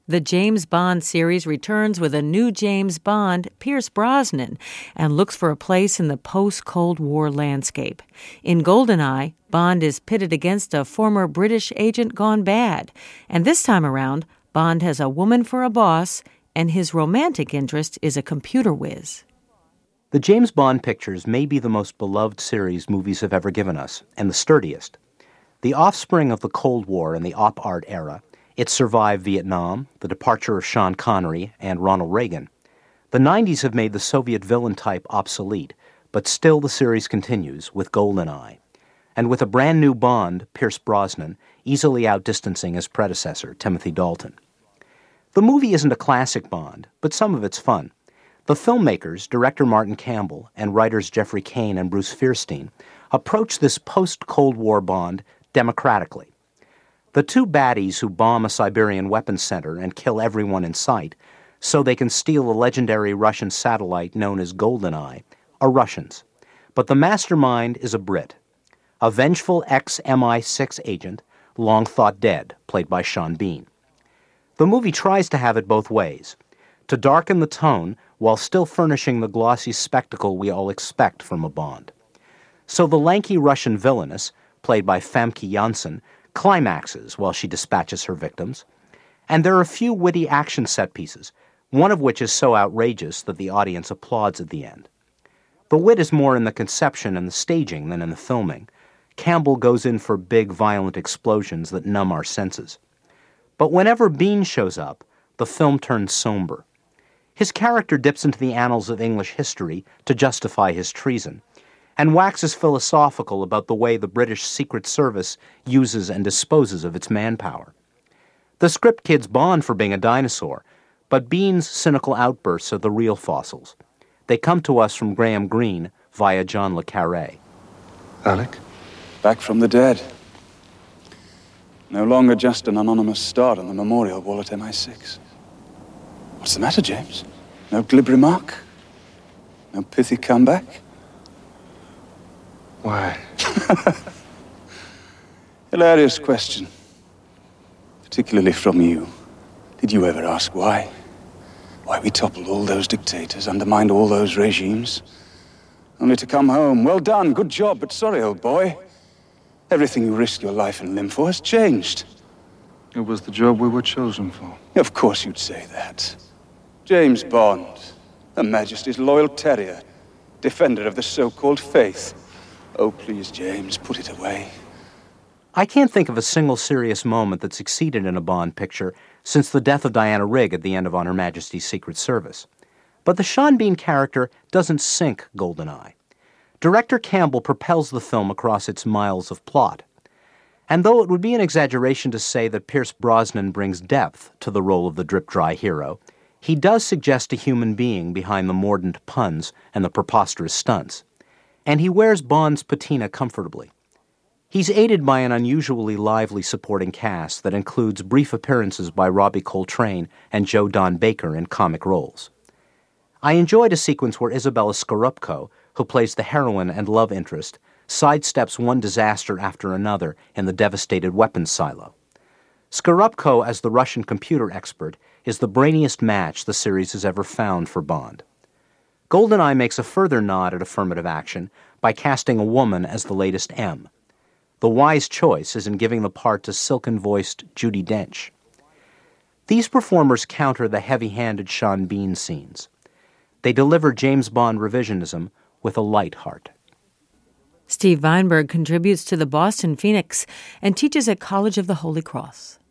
The James Bond series returns with a new James Bond, Pierce Brosnan, and looks for a place in the post-Cold War landscape. In GoldenEye, Bond is pitted against a former British agent gone bad. And this time around, Bond has a woman for a boss, and his romantic interest is a computer whiz. The James Bond pictures may be the most beloved series movies have ever given us, and the sturdiest. The offspring of the Cold War and the op-art era, it survived Vietnam, the departure of Sean Connery and Ronald Reagan. The 90s have made the Soviet villain type obsolete, but still the series continues with GoldenEye. And with a brand new Bond, Pierce Brosnan, easily outdistancing his predecessor, Timothy Dalton. The movie isn't a classic Bond, but some of it's fun. The filmmakers, director Martin Campbell and writers Jeffrey Kane and Bruce Fierstein, approach this post-Cold War Bond democratically. The two baddies who bomb a Siberian weapons center and kill everyone in sight so they can steal a legendary Russian satellite known as GoldenEye are Russians. But the mastermind is a Brit, a vengeful ex-MI6 agent, long thought dead, played by Sean Bean. The movie tries to have it both ways, to darken the tone while still furnishing the glossy spectacle we all expect from a Bond. So the lanky Russian villainess, played by Famke Janssen, climaxes while she dispatches her victims, and there are a few witty action set pieces, one of which is so outrageous that the audience applauds at the end. The wit is more in the conception and the staging than in the filming. Campbell goes in for big, violent explosions that numb our senses. But whenever Bean shows up, the film turns somber. His character dips into the annals of English history to justify his treason, and waxes philosophical about the way the British Secret Service uses and disposes of its manpower. The script kids Bond for being a dinosaur, but Bean's cynical outbursts are the real fossils. They come to us from Graham Greene via John le Carré. Alec? Back from the dead. No longer just an anonymous star on the memorial wall at MI6. What's the matter, James? No glib remark? No pithy comeback? Why? Hilarious question. Particularly from you. Did you ever ask why? Why we toppled all those dictators, undermined all those regimes? Only to come home. Well done, good job, but sorry, old boy. Everything you risked your life and limb for has changed. It was the job we were chosen for. Of course you'd say that. James Bond, Her Majesty's loyal terrier, defender of the so-called faith. Oh, please, James, put it away. I can't think of a single serious moment that succeeded in a Bond picture since the death of Diana Rigg at the end of On Her Majesty's Secret Service. But the Sean Bean character doesn't sink GoldenEye. Director Campbell propels the film across its miles of plot. And though it would be an exaggeration to say that Pierce Brosnan brings depth to the role of the drip-dry hero, he does suggest a human being behind the mordant puns and the preposterous stunts. And he wears Bond's patina comfortably. He's aided by an unusually lively supporting cast that includes brief appearances by Robbie Coltrane and Joe Don Baker in comic roles. I enjoyed a sequence where Isabella Scorupco, who plays the heroine and love interest, sidesteps one disaster after another in the devastated weapons silo. Scorupco, as the Russian computer expert, is the brainiest match the series has ever found for Bond. GoldenEye makes a further nod at affirmative action by casting a woman as the latest M. The wise choice is in giving the part to silken-voiced Judi Dench. These performers counter the heavy-handed Sean Bean scenes. They deliver James Bond revisionism with a light heart. Steve Weinberg contributes to the Boston Phoenix and teaches at College of the Holy Cross.